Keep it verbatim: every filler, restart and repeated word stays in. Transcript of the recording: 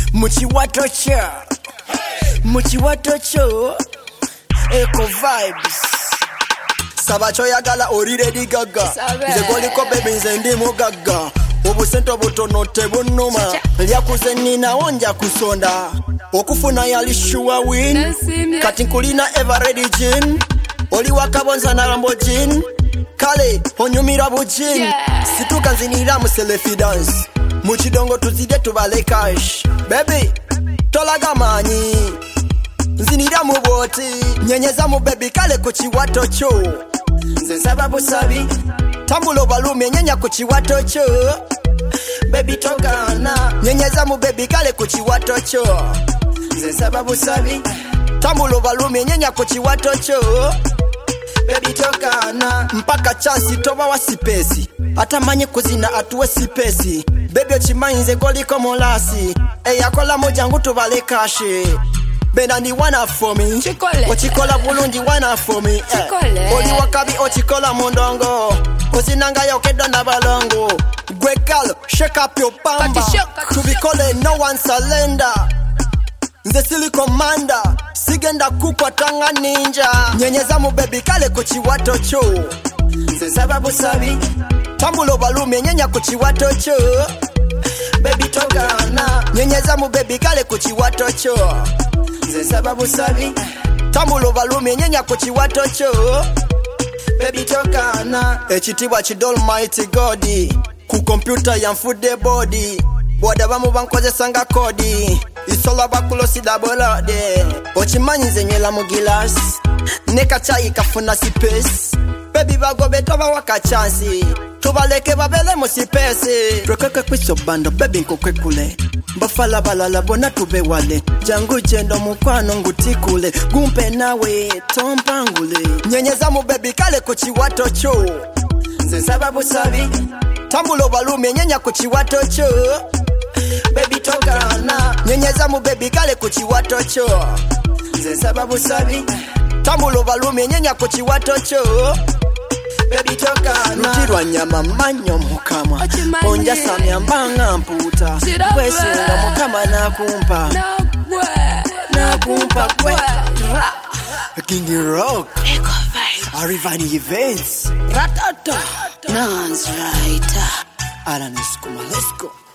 Muchiwato cha Muchiwato cho Eco vibes Sabacho yagala ori ready gaga Nze goliko baby nze ndi mugaga Obusento butono tebunuma Lyakuze nina onja kusonda Okufuna yalishuwa win Kati nkulina ever ready gin Oli wakabonza na rambo gin Kale onyumira bujin yeah. Situka nzinira muselefi dance Muchidongo tuzide tubale cash Baby tolaga manyi Nzinira muboti Nyenyeza mu baby kale kuchiwato cho Nze sababu sabi Tambulo balume nyenya kuchiwato cho Baby togana Nyenyeza mu baby kale kuchiwato cho Nze sababu sabi Tambulo balume nyenya kuchiwato cho Baby tokana Mpaka chansi toba wa sipesi Hata manye kuzina atuwe sipesi Baby ochimanyize goliko molasi Eya kola mojangu tubale kashi Bena ni wana for me Chikole Ochikola bulungi wana for me Chikole eh. Oli wakabi ochikola mondongo Ozinanga yokedo na balongo Gwekalo shake up your bamba To be called no one surrender Nze sili commander Sigenda kukwa tanga ninja Nyenyeza mu baby kale kuchiwato cho Nze sababu sabi Tambulo balume nyenya kuchiwato cho Baby togana Nyenyeza mu baby kale kuchiwato cho Nze sababu sabi Tambulo balume nyenya kuchiwato cho Baby togana Echitiwa chidol mighty godi Ku computer ya mfude body Boda bamu bankoze sanga kodi Isola bakulo sidabolade Ochimanyi zenyela mu gilas Neka chai kafuna sipesi Baby bagobe toba waka chansi Tubaleke babele mu sipesi Rekeke kwiso bando baby nkokwe kule Mbafala balala bona tube wale Jangu jendo mukwano ngutikule Gumpe nawe tompangule Nyenyeza mu baby kale kuchiwato cho Nze sababu sabi Tambulo balume nyenya kuchiwato cho Baby togana Nyenyeza mu baby kale kuchiwato cho Nze sababu sabi Tambulo balume nyenya kuchiwato cho Baby togana Rutirwa nyama manyo mukama Onja samya mbanga mputa Kwesi nga mukama na kumpa Na kumpa kwe King Rock Eco Vibes Arivani Events Ratata Nance Writer Alan Iskuma, let's go.